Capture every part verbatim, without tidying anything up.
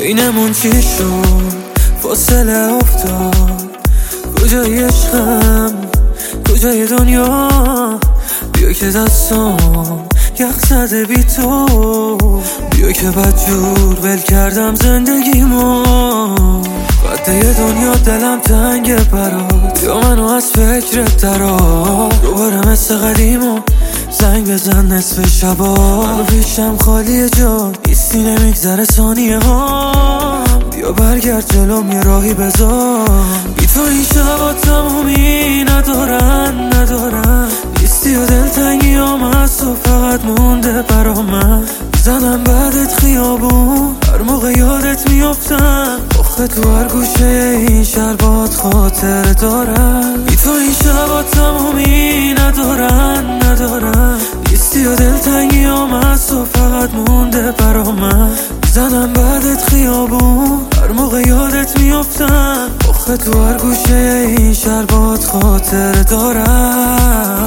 بینمون چی شد؟ فاصله افتاد. کجای عشقم؟ کجای دنیا؟ بیا که دستام یخ زده بی تو، بیا که بدجور ول کردم زندگیمو. قده یه دنیا دلم تنگه برات، بیا منو از فکرت درار. دوباره مثل قدیمو زنگ بزن نصف شبا. منو پیشم خالیه جان، نیستی نمیگذره ثانیه ها. بیا برگرد جلوم یه راهی بذار. بی تو این شبا تمومی ندارن ندارن. نیستی و دلتنگی هم هست و فقط مونده برا من. زنم بعدت خیابون، هر موقع یادت میافتم. آخه تو هر گوشه این شهر باد خاطر دارم. بی تو این شبا تمومی ندارن ندارن. نیستی و دلتنگی هم هست و فقط مونده برا من. زنم بعدت خیابون، هر موقع یادت میافتم. آخه تو هر گوشه این شهر باد خاطر دارم.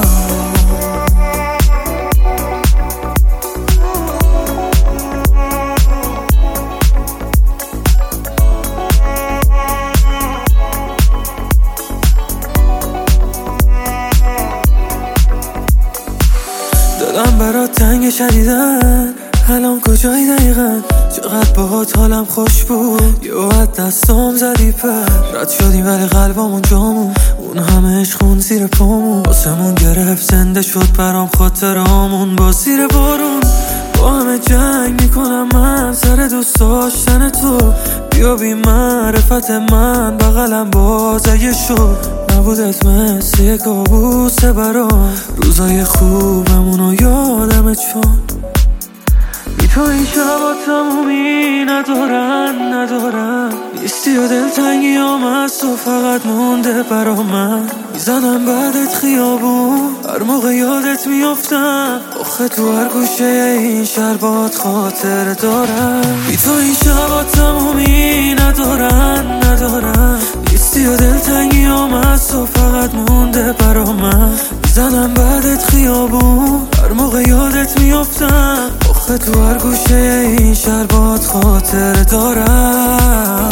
دلم برات تنگ شدیدن، الان کجایی دقیقا؟ چقدر باهات حالم خوش بود، یه وقت دستام زدی پر. رد شدیم ولی قلبمون جامون، اون همه عشقون زیر پامون. آسمون گرفت زنده شد برام خاطرامون. با زیر بارون با همه جنگ میکنم من سر دوست داشتن تو. بیا بی معرفت من بغلم باز اگه شد. نبودت مثل یه کابوسه برام، روزای خوبمونو یادمه چون بی تو این شبا تمومی ندارن ندارن. نیستی و دلتنگی هم هست و فقط مونده برا من. میزنم بعدت خیابون، هر موقع یادت میافتم. آخه تو هر گوشه این شهر باد خاطر دارم. بی تو این شبا تمومی ندارن ندارن. نیستی و دلتنگی هم هست و فقط مونده برا من. میزنم بعدت خیابون، هر موقع یادت میافتم. آخه تو هر گوشه این شهر باد خاطر دارم.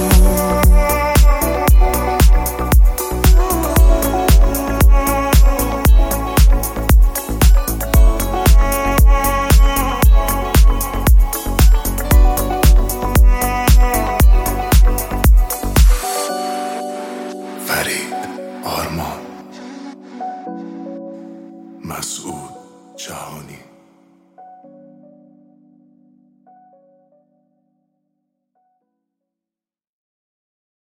فرید آرمان مسعود جهانی.